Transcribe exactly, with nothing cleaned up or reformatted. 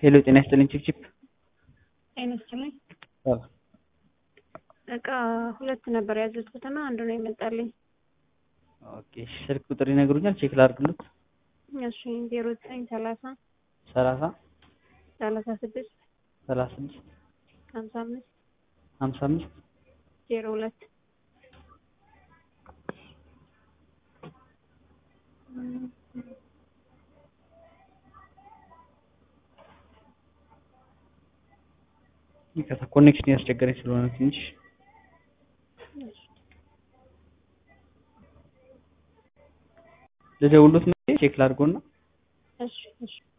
ሄሎ ጤና ይስጥልኝ ቺፕቺፕ። ጤና ይስጥልኝ። አዎ እቃ ሁለት ነበር ያዘዝኩትና አንዱ ነው የመጣልኝ። ኦኬ ስልክ ቁጥር ይነግሩኛል ቼክ ላድርግልዎት? እሺ ዜሮ ዘጠኝ ሰላሳ ሰላሳ ሰላሳ ስድስት ሰላሳ ስድስት ሀምሳ አምስት ሀምሳ አምስት ዜሮ ሁለት ይከታ ኮኔክሽን ያስቸገረኝ ስለሆነ ትንሽ ልደውልዎት ነው ቼክ ላድርጎና? እሺ እሺ